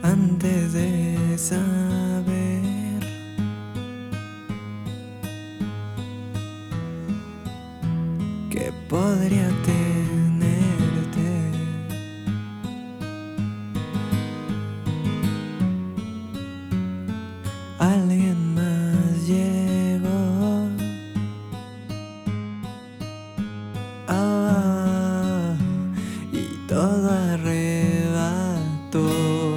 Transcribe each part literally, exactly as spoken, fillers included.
antes de saber que podría tenerte. Alguien más llegó, ah, y todo arrebató.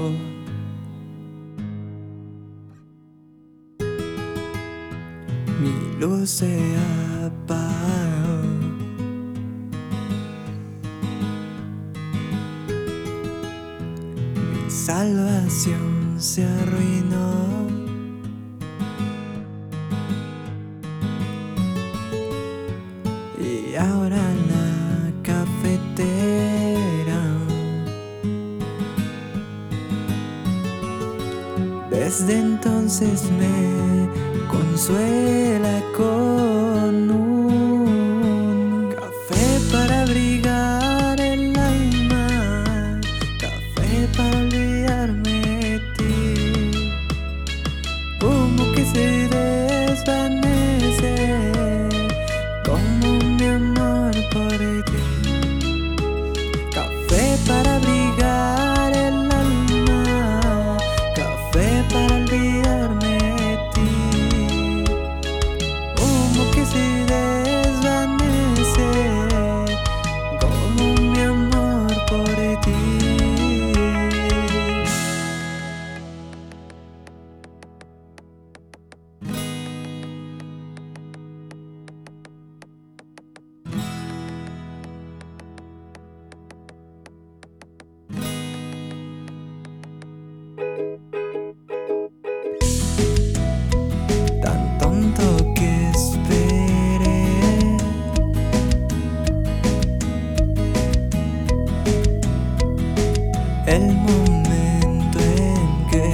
Mi luz se apagó, mi salvación se arruinó. Y ahora la cafetera, desde entonces me consuela con un café para abrigar el alma, café para olvidarme de ti, humo que se desvanece como mi amor por ti, café para abrigar el alma, café para olvidarme de ti, humo que se desvanece como mi amor por ti. Tan tonto que esperé el momento en que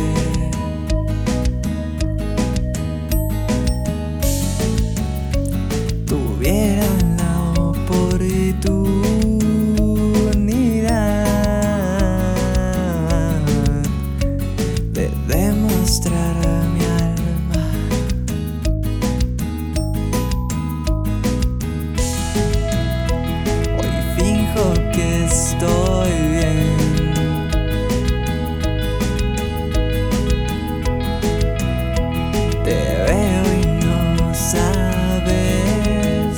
tuviera la oportunidad de demostrar mi alma. Hoy finjo que estoy bien, te veo y no sabes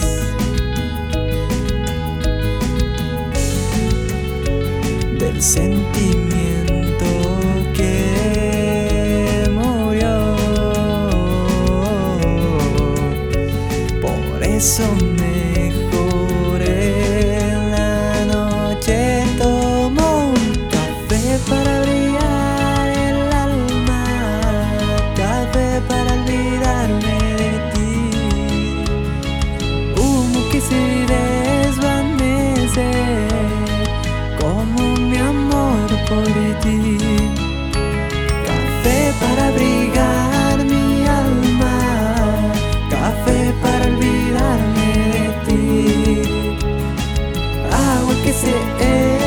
del sentimiento que murió. Por eso mejor en la noche tomo un café para brillar el alma, café para olvidarme de ti, humo que se desvanece como mi amor por ti, café para abrigar mi alma, café para olvidarme de ti, agua que se